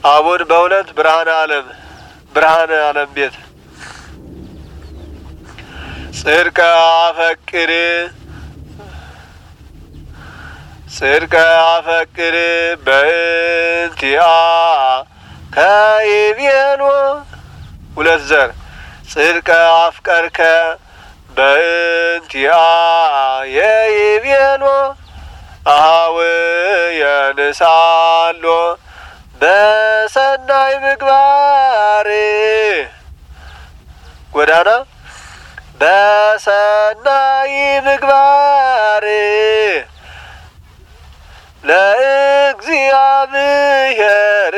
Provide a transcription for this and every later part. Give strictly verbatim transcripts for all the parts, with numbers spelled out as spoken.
አቡን በሁለት ብርሃነ ዓለም ብርሃነ ዓለም ቤት ጽድቀ አፈቅር ጽድቀ አፈቅር በእንቲአ ከይቤሎ ሁለት ዘር ጽድቀ አፍቀርከ በእንቲአ የይቤሎ አሃው የንሳሎ በሰናይ ምግባር ጎዳና በሰናይ ምግባር ለእግዚአብሔር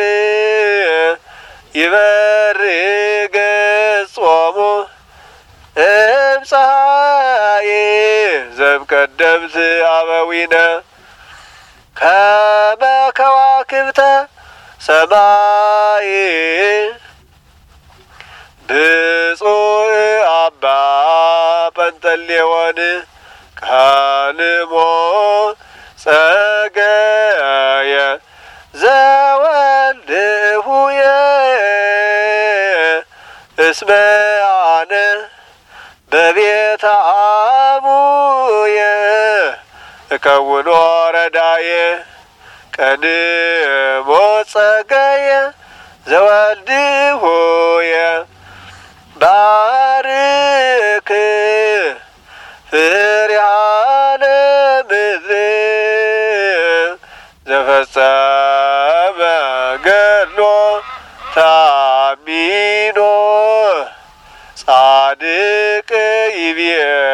ይበርግ ጾሙ እምፀሐይ ዘእምቀደምት አበዊነ ከመ ከዋክብተ ሰማይ ብፁዕ አባ ጰንጠሌዎን ካንሞ ጸገየ ዘወልድሁየ እስመ አነ በቤተ አቡየ እከውኖ ረዳየ ቀንሞ ጸገየ ዘወልድሁየ ባርክ ፍሬሃ ለምድር ዘፈጸመ ገድሎ ታሚኖ ጻድቅ ይቤ